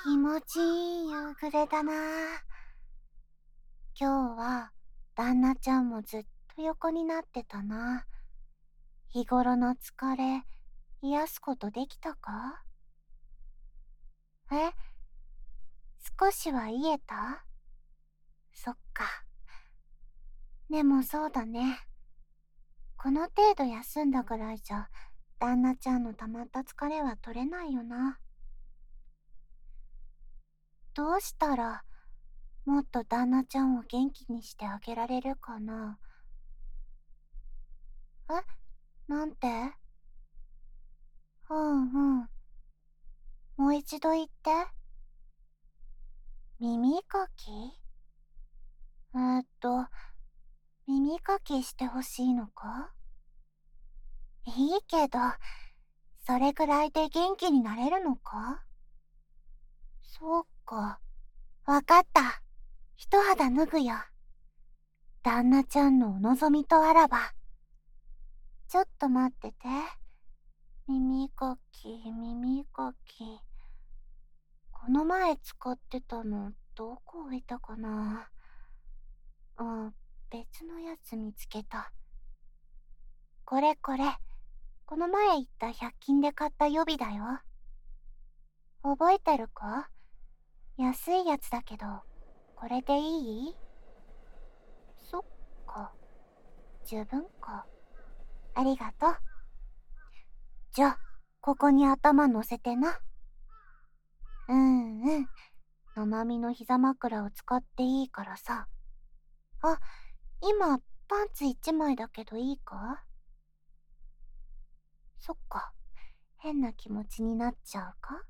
気持ちいい夕暮れだな。今日は旦那ちゃんもずっと横になってたな。日頃の疲れ癒すことできたか？え、少しは癒えた？そっか。でもそうだね。この程度休んだぐらいじゃ旦那ちゃんの溜まった疲れは取れないよな。どうしたらもっと旦那ちゃんを元気にしてあげられるかな？え、なんて？うんうん。もう一度言って。耳かき？耳かきしてほしいのか？いいけど、それぐらいで元気になれるのか？そうか。わかった。一肌脱ぐよ。旦那ちゃんのお望みとあらば。ちょっと待ってて。耳かき、耳かき。この前使ってたの、どこ置いたかな？別のやつ見つけた。これこれ。この前言った100均で買った予備だよ。覚えてるか？安いやつだけど、これでいい？そっか。十分か。ありがとう。じゃあ、ここに頭乗せてな。うんうん。ななみの膝枕を使っていいからさ。あ、今、パンツ1枚だけどいいか？そっか。変な気持ちになっちゃうか？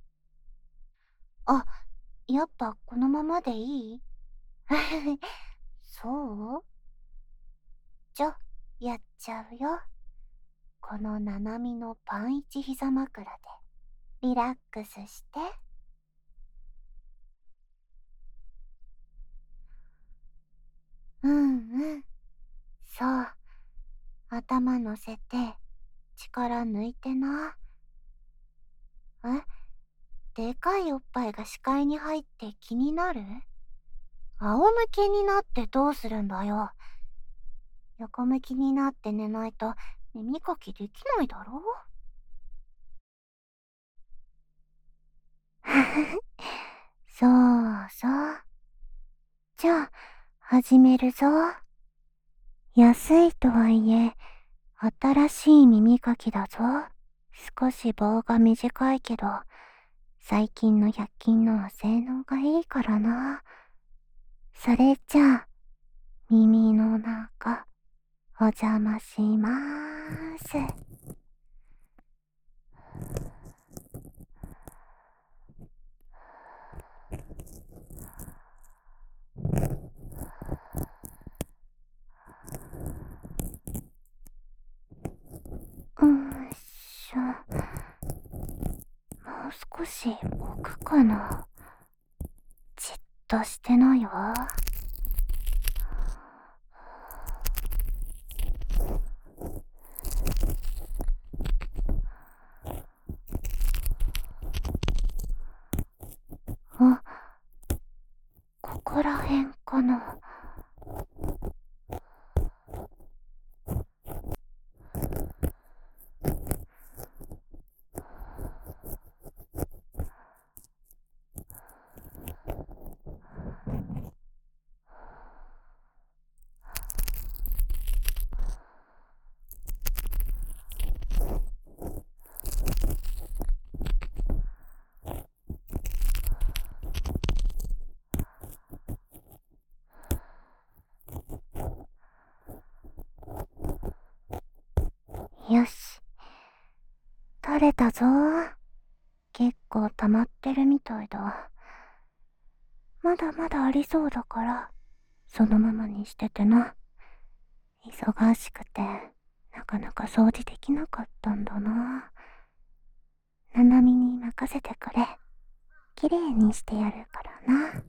あ、やっぱこのままでいい？そう？じゃ、やっちゃうよ。このななみのパン一膝枕でリラックスして。うんうん。そう。頭乗せて、力抜いてな。え、でかいおっぱいが視界に入って気になる？仰向けになってどうするんだよ。横向きになって寝ないと耳かきできないだろ？そうそう。じゃあ、始めるぞ。安いとはいえ、新しい耳かきだぞ。少し棒が短いけど、最近の100均のは性能がいいからな。それじゃあ、耳の中、お邪魔しまーす。しょ。もう少し奥かな。じっとしてなよ。あ、ここらへんかな。よし。取れたぞ。結構溜まってるみたいだ。まだまだありそうだから、そのままにしててな。忙しくて、なかなか掃除できなかったんだな。ななみに任せてくれ。きれいにしてやるからな。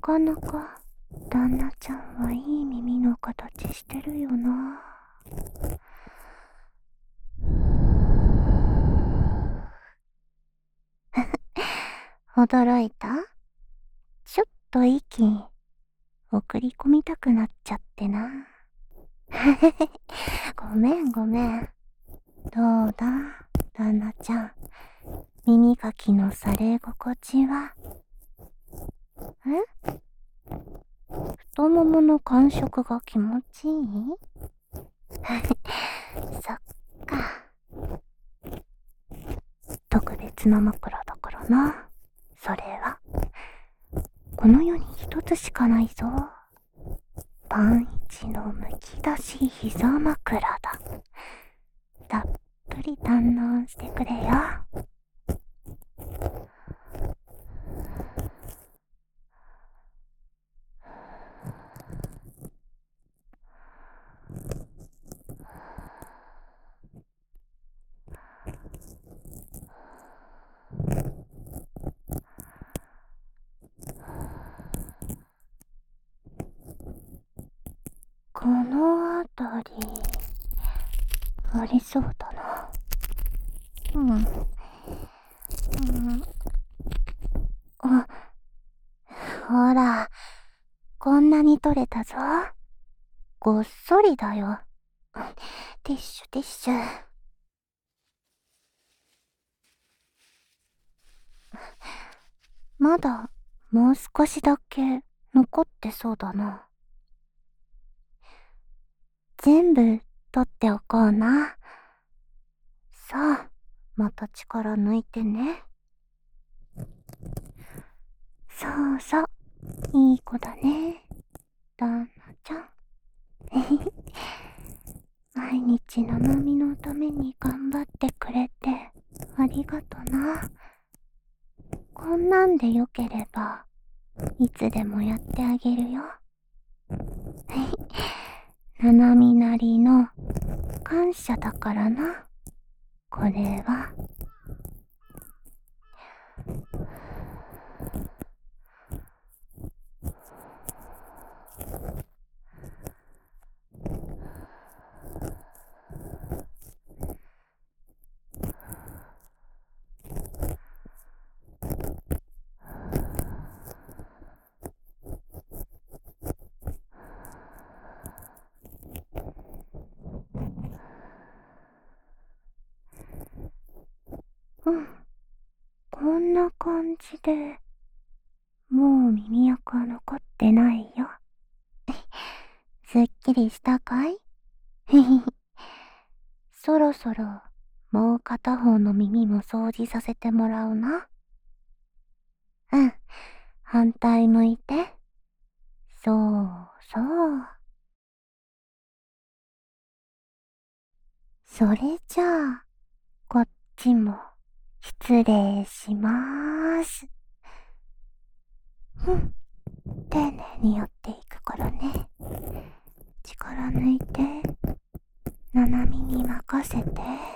かなか旦那ちゃんはいい耳の形してるよな。驚いた？ちょっと息送り込みたくなっちゃってな。ごめんごめん。どうだ旦那ちゃん、耳かきのされ心地は？太ももの感触が気持ちいい？そっか。特別な枕だからな。それはこの世に一つしかないぞ。パンイチのむき出し膝枕だ。たっぷり堪能してくれよ。このあたりありそうだな。あ、ほら、こんなに取れたぞ。ごっそりだよ。ティッシュティッシュ。まだもう少しだけ残ってそうだな。全部取っておこうな。さあ、また力抜いてね。そうそう、いい子だね、旦那ちゃん。毎日ななみのために頑張ってくれてありがとな。こんなんでよければいつでもやってあげるよ。ななみなりの感謝だからな、これは。こんな感じでもう耳垢は残ってないよ。すっきりしたかい？そろそろもう片方の耳も掃除させてもらうな。反対向いて。そうそう。それじゃあこっちも失礼しまーす。丁寧にやっていくからね。力抜いて、ななみに任せて。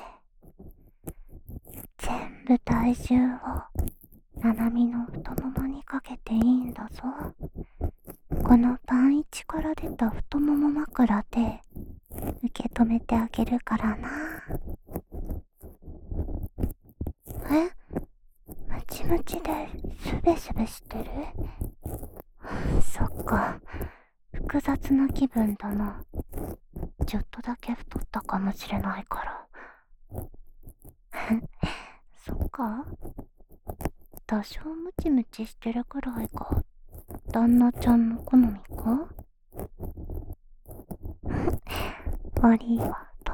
全部体重をななみの太ももにかけていいんだぞ。このパンイチから出た太もも枕で受け止めてあげるからな。ムチムチでスベスベしてる？そっか、複雑な気分だな。ちょっとだけ太ったかもしれないから。そっか、多少ムチムチしてるくらいが旦那ちゃんの好みか？ありがと。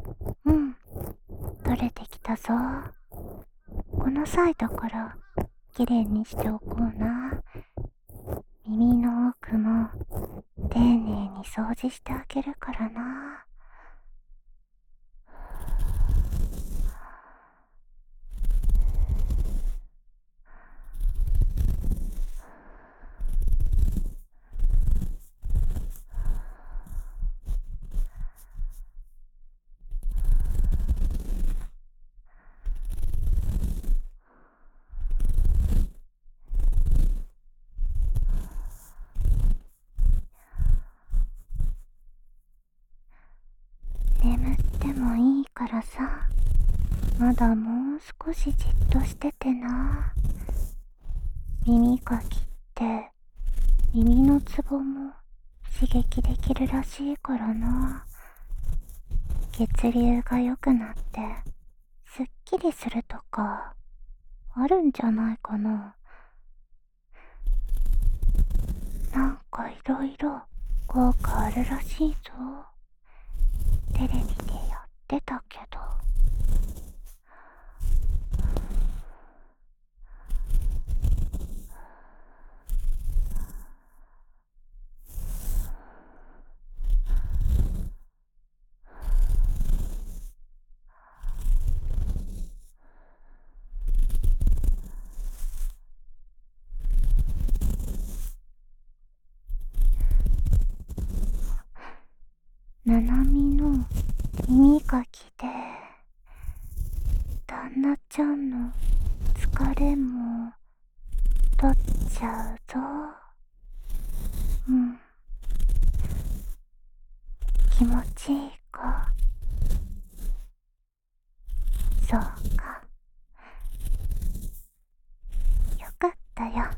取れてきたぞ。この際だからきれいにしておこうな。耳の奥も丁寧に掃除してあげるからな。眠ってもいいからさ、まだもう少しじっとしててな。耳かきって耳のツボも刺激できるらしいからな。血流が良くなってすっきりするとかあるんじゃないかな。なんかいろいろ効果あるらしいぞ。テレビでやってたけど。ななみの耳かきで旦那ちゃんの疲れも取っちゃうぞ。うん、気持ちいいか。そうか、よかったよ。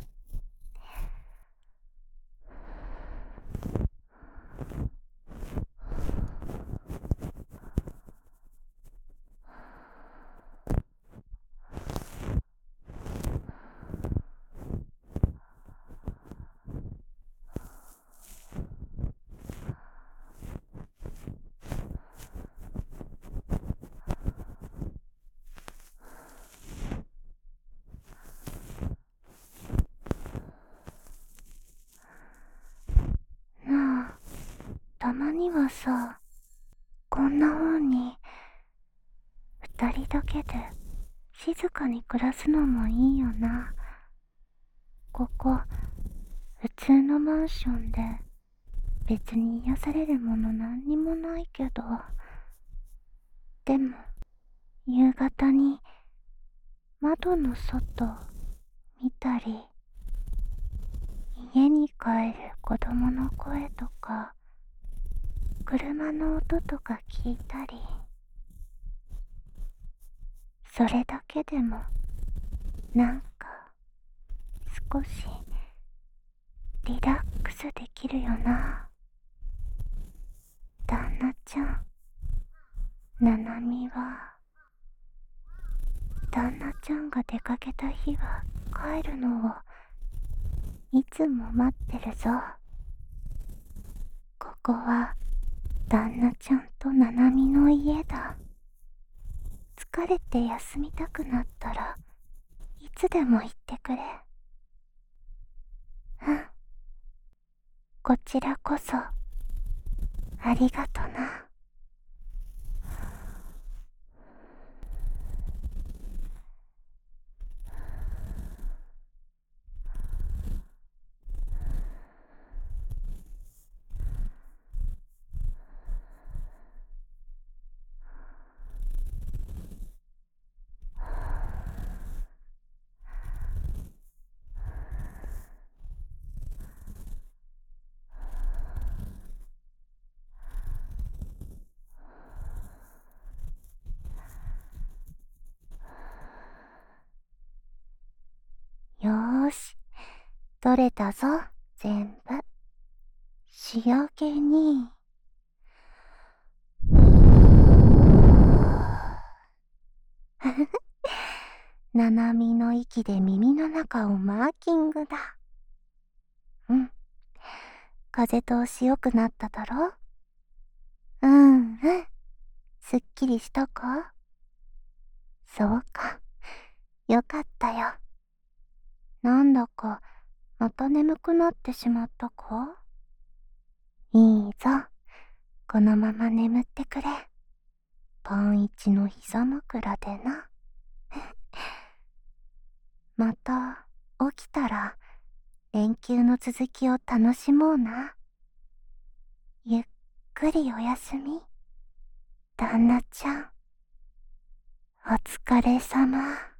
なあ、たまにはさ、こんな風に二人だけで静かに暮らすのもいいよな。ここ普通のマンションで別に癒されるものなんにもないけど、でも夕方に窓の外見たり、家に帰る子供の声とか車の音とか聞いたり、それだけでもなんか少しリラックスできるよな。旦那ちゃん、ななみは旦那ちゃんが出かけた日は帰るのをいつも待ってるぞ。ここは旦那ちゃんとななみの家だ。疲れて休みたくなったらいつでも言ってくれ。うん、こちらこそありがとな。よーし、取れたぞ、全部。仕上げにななみの息で耳の中をマーキングだ。うん、風通し良くなっただろ。うんうん、すっきりしたか。そうか、よかったよ。 だか、また眠くなってしまったか？いいぞ。このまま眠ってくれ。パンイチの膝枕でな。また、起きたら、連休の続きを楽しもうな。ゆっくりおやすみ。旦那ちゃん、お疲れさま。